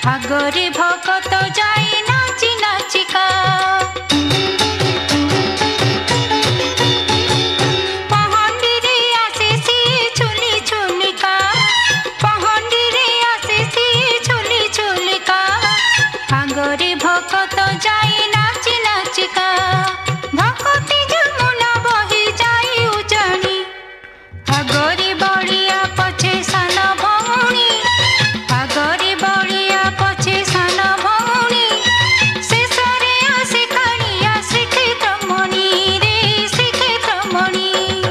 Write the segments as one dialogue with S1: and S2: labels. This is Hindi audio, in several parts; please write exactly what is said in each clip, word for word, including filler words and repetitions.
S1: आगरे भगत जाई नाची नाचिका पहंडी रे आसे सी झुली झुलिका पहंडी रे आसे सी झुली झुलिका आगरे भगत जाई नाची नाचिका भगती जमुना बही जाई उजानी आगरे बड़िया पछे सान भौणी आगरे बड़िया पछे सान भौणी शेषरे आसे कालिया श्रीक्षेत्रमणि रे श्रीक्षेत्रमणि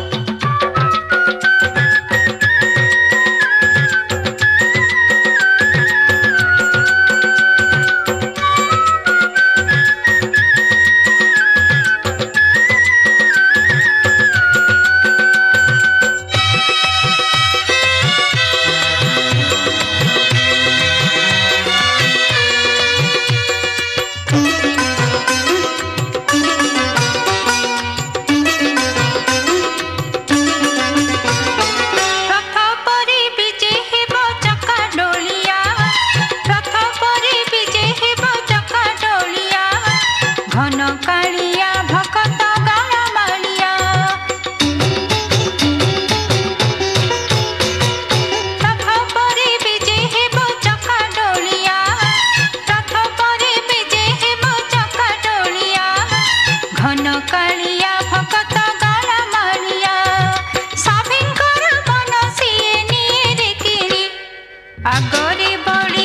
S1: रथ परे विजे हेब चका डोलिया रथ परे विजे हेब चका डोलिया घन कालिया भगत गाला मालिया रथ परे विजे हेब चका डोलिया रथ परे विजे हेब चका डोलिया घन कालिया भगत गाला मालिया साभिंकर मन सिए निये रे किणी आगरे बड़ी